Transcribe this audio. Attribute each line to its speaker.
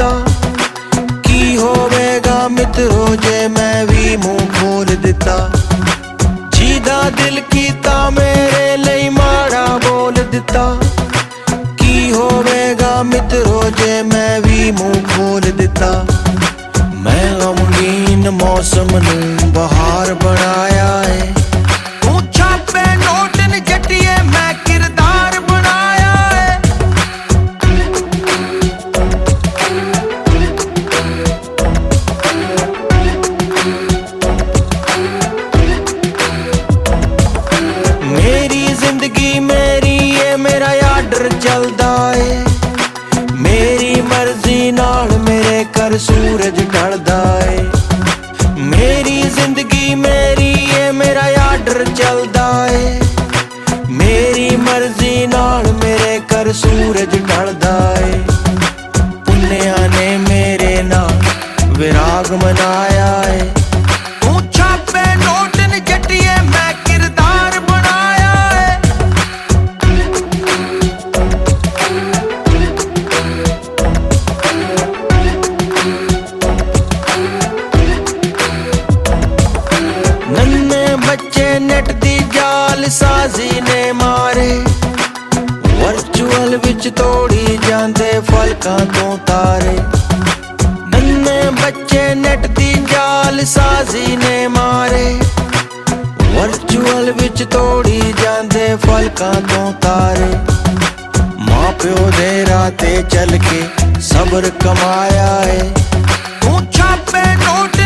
Speaker 1: दिता। की होवेगा मित्रो जे मैं भी मुंह खोल दिता। जीदा दिल कीता मेरे लिए माड़ा बोल दिता। की होवेगा मित्रो जे मैं भी मुंह खोल दिता। मैं गमगीन मौसम नूं बहार बनाया है। तू छापे नोट न जटिए मैं किरदार बनाया है। मेरी जिंदगी मेरी ये मेरा आर्डर चलदा है। मेरी मर्जी नाल मेरे कर सूरज ढलदा है। मेरी जिंदगी मेरी ये मेरा आर्डर चलदा है। मेरी मर्जी नाल मेरे कर सूरज ढलदा है। पुन्निया ने मेरे नाल विराग मनाया है। तू छापे नोट न जटिए मैं किरदार बनाया है। नन्हे बच्चे नेट दी जाल साजी ने मारे। वर्चुअल विच तोड़ी जांदे फलकां तो तारे। नन्हे बच्चे नेट दी जाल साजी ने मारे। वर्चुअल विच तोड़ी जांदे फलकां तो तारे। मां प्यो दे राते चल के सब्र कमाया है। तू छापे नोट